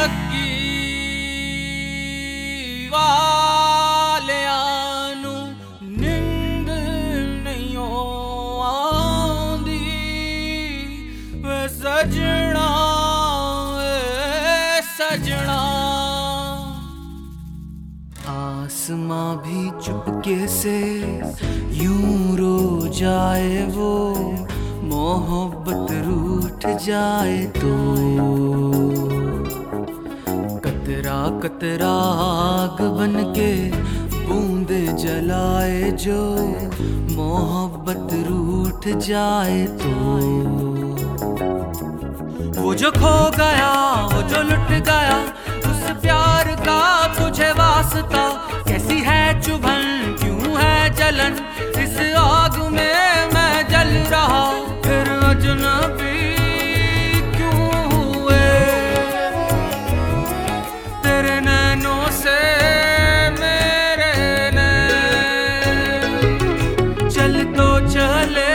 वालियां नू नींद नहीं आंदी वे सजना सजना। आसमां भी चुपके से यूं रो जाए वो मोहब्बत रूठ जाए तो। कतरा कतरा आग बन के बूंदे जलाए जो मोहब्बत रूठ जाए तो। वो जो खो गया वो जो लुट गया उस प्यार का तुझे वास्ता। कैसी है चुभन क्यों है जलन इस आग में मैं जल रहा। फिर अजनबी क्यों हुए तेरे नैनों से मेरे नैन। चल तो चले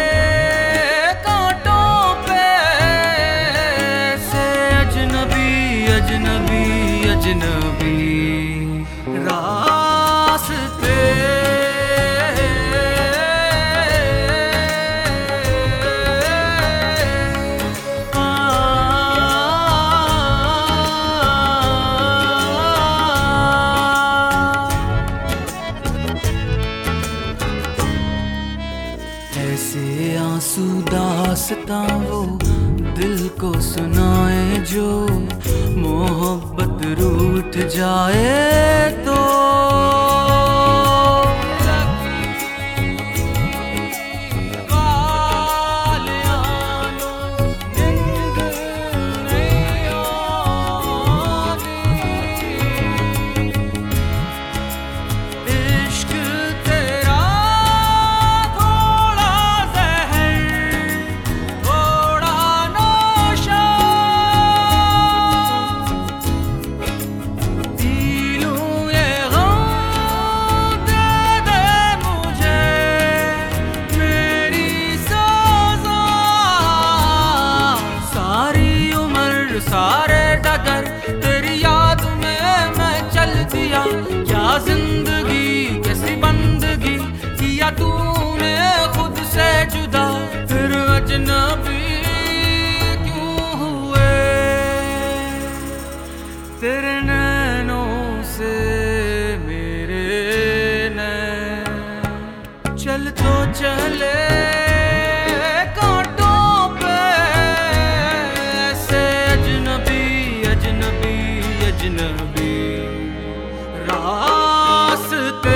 कांटों पे से अजनबी अजनबी अजनबी रास्ते। ऐसे आंसू दास्तां वो दिल को सुनाए जो मोहब्बत रूठ जाए तो। सारे डगर तेरी याद में मैं चल दिया। क्या जिंदगी कैसी बंदगी किया तूने खुद से जुदा। फिर अजनबी क्यों हुए तेरे नैनों से मेरे नैन। चल तो चले अजनबी रास्ते।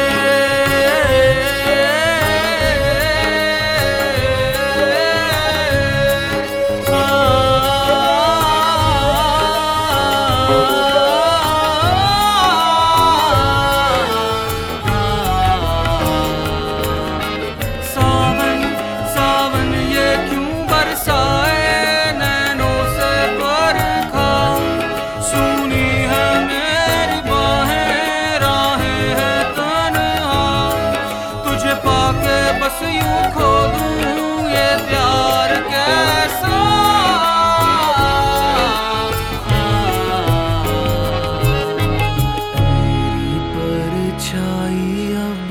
सावन सावन ये क्यों बरसाए नैनों से बरखा। सुनी है मेरी बाहें राहें है तन्हा तुझे पाके बस यूं खो दूं ये प्यार कैसा। मेरी परछाई अब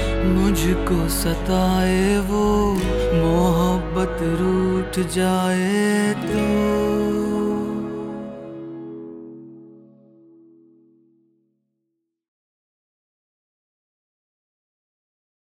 मुझको सताए वो मोहब्बत रूठ जाए